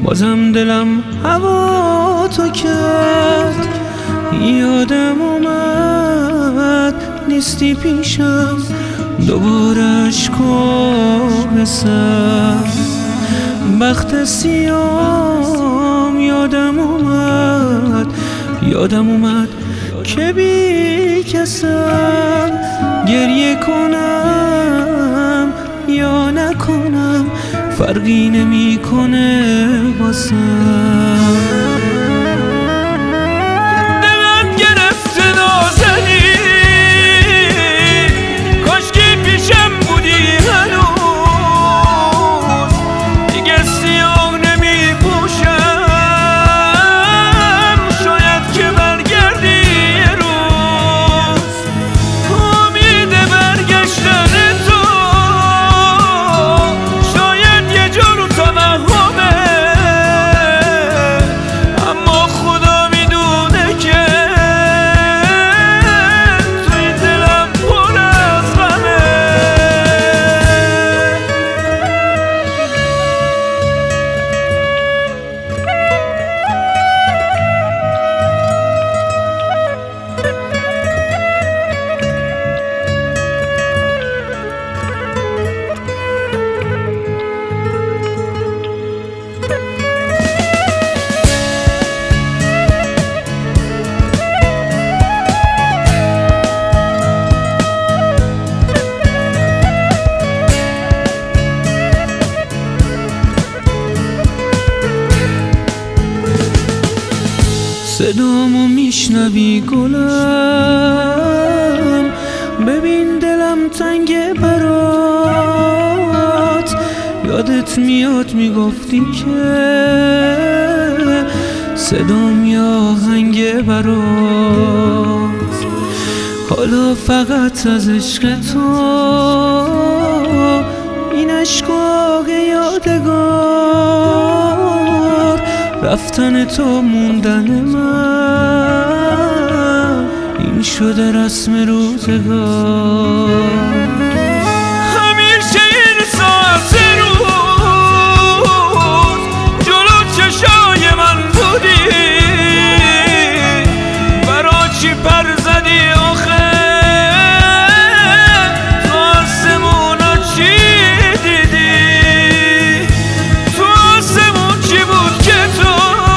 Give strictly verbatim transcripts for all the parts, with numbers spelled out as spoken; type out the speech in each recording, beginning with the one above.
بازم دلم هوا تو کرد. یادم اومد نیستی پیشم، دوباره اشکو سر بخت سیام. یادم اومد یادم اومد که بی کسم، گریه کنم یا نکنم فرقی نمیکنه واسم. صدامو میشنوی گلم، ببین دلم تنگه برات. یادت میاد میگفتی که صدام یا آهنگه برات. حالا فقط از عشق تو این اشکاق یادگار، رفتن تو موندن من، این شده رسم روزگار. همیشه این ساعت روز جلو چشای من بودی، برا چی پر زدی آخه؟ تو آسمونا چی دیدی؟ تو آسمون چی بود که تو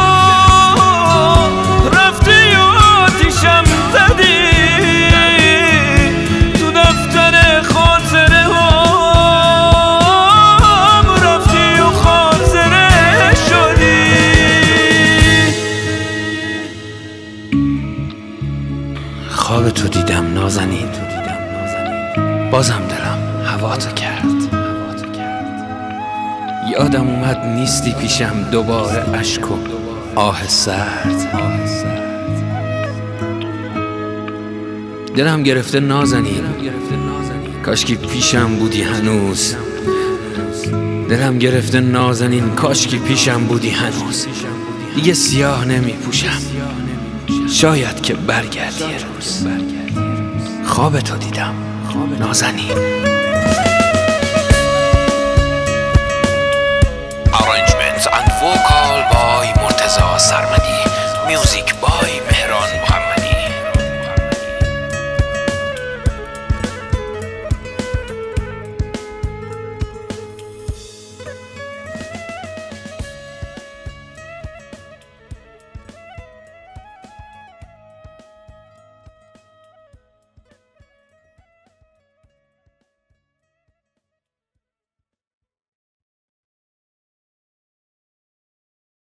خواب تو دیدم نازنین، بازم دلم هوا تو کرد. یادم اومد نیستی پیشم، دوباره اشک و آه سرد. دلم گرفته نازنین، کاشکی پیشم بودی هنوز. دلم گرفته نازنین، کاشکی پیشم بودی هنوز. دیگه سیاه نمی پوشم، شاید که برگردی یه روز. خواب تو دیدم نازنین. Arrangements and vocal by مرتضی سرمدی. Music